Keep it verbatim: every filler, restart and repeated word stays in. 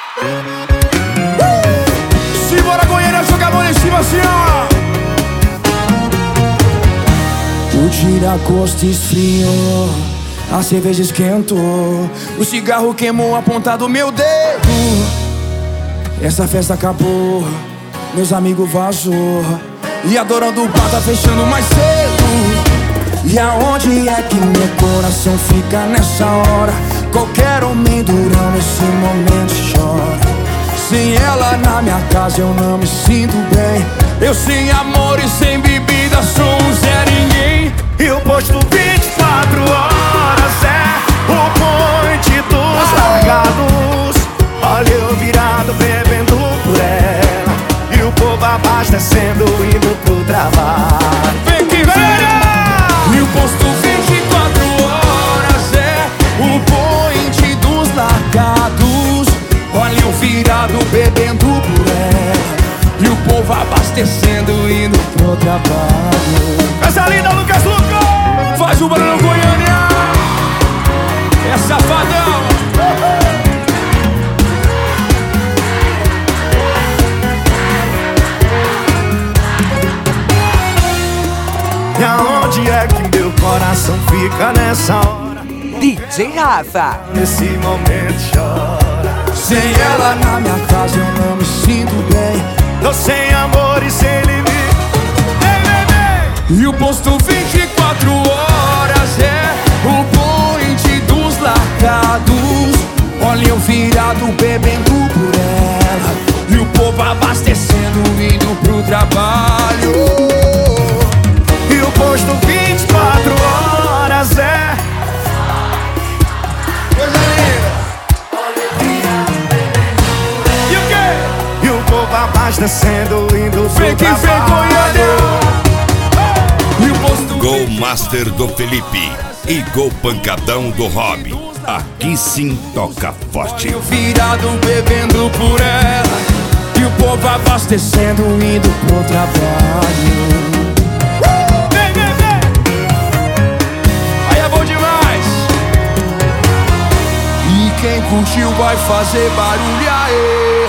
Simbora, Goiânia, joga a mão em cima assim, ó. O tira-gosto esfriou, a cerveja esquentou, o cigarro queimou a ponta do meu dedo. Essa festa acabou, meus amigos vazou, e a dona do bar tá fechando mais cedo. E aonde é que meu coração fica nessa hora? Qualquer homem durão nesse momento chora. Sem ela na minha casa eu não me sinto bem. Eu sem amor e sem bebida sou um Zé Ninguém. E o posto vinte e quatro horas é o ponte dos largados. Olha eu virado bebendo por ela, e o povo abastecendo indo pro trabalho. Vem que vem! E o posto vinte e quatro horas é o point dos largados. Olha eu virado bebendo por ela, e o povo abastecendo indo pro trabalho. Essa linda, Lucas Lucas! Faz o barulho, Goiânia! É safadão! E aonde é que meu coração fica nessa hora? D J Rafa. Nesse momento chora. Sem ela na minha casa eu não me sinto bem. Tô sem amor e sem limite. Vem, vem, vem. E o posto vinte e quatro horas é o point dos largados. Olha eu virado bebendo por ela, e o povo abastecendo indo pro trabalho. E o posto vinte e quatro horas é Coisa linda! E o quê? E o povo abastecendo indo pro Vem que vem, trabalho. Goiânia! E o posto Gol Master do Felipe e Gol Pancadão do Rob. Aqui sim toca forte. eu virado bebendo por ela, e o povo abastecendo indo pro trabalho. Vem, vem, vem. Aí é bom demais. E quem curtiu vai fazer barulho aí.